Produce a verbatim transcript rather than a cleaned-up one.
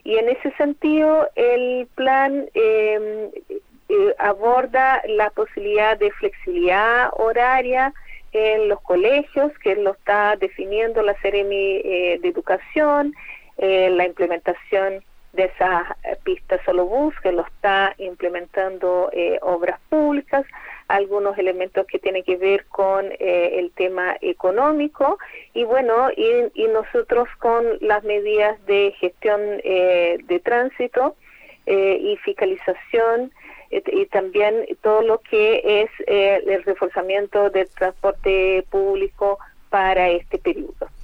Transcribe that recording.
Y en ese sentido, el plan eh, eh, aborda la posibilidad de flexibilidad horaria en los colegios, que lo está definiendo la Seremi eh, de Educación, eh, la implementación de esas pistas solo bus, que lo está implementando eh, Obras Públicas, algunos elementos que tienen que ver con eh, el tema económico, y bueno, y, y nosotros con las medidas de gestión eh, de tránsito eh, y fiscalización, eh, y también todo lo que es eh, el reforzamiento del transporte público para este periodo.